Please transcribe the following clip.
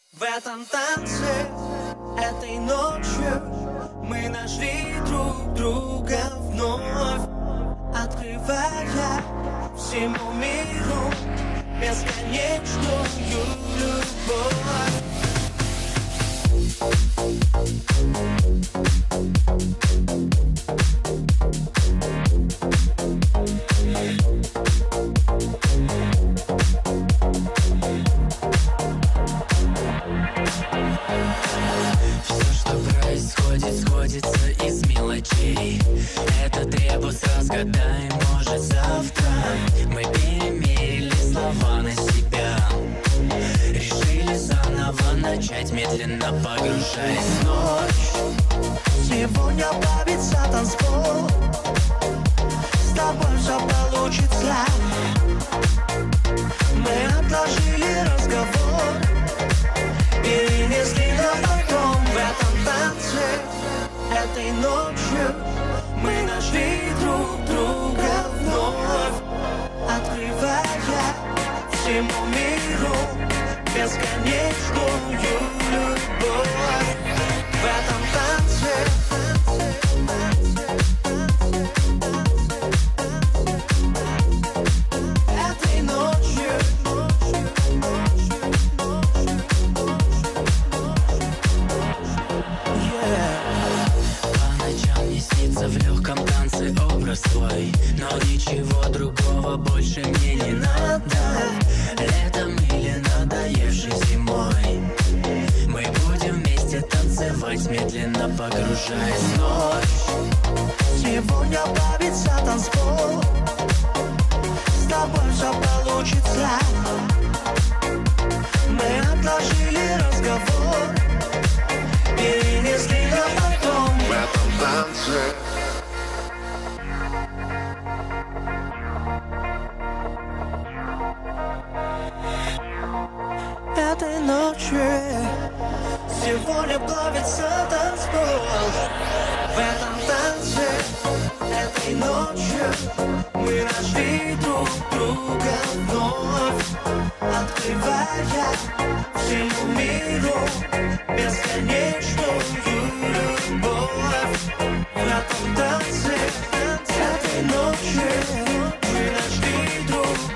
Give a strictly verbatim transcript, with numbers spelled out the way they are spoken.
В этом танце, этой ночью мы нашли друг друга вновь, открывая всему миру бесконечную любовь. Все, что происходит, сходится из мелочей. Этот ребус разгадаем, может, завтра. Мы перемерили слова на себя, решили заново начать, медленно погружаясь в ночь. Сегодня плавится танцпол, с тобой все получится. Мы отложили разговор, перенесли на потом. В этом танце, этой ночью мы нашли друг друга вновь, открывая всему миру бесконечную любовь. В этом танце, этой ночью, По ночам мне снится в легком танце образ твой, но ничего другого больше мне не надо. Летом или надоевшей зимой мы будем вместе танцевать, медленно погружаясь в ночь. сегодня плавится танцпол, с тобой все получится. Мы отложили разговор, перенесли на потом. В этом танце, этой ночью сегодня плавится танцпол. В этом танце, этой ночью мы нашли друг друга вновь, открывая всему миру бесконечную любовь. В этом танце, этой ночью мы нашли друг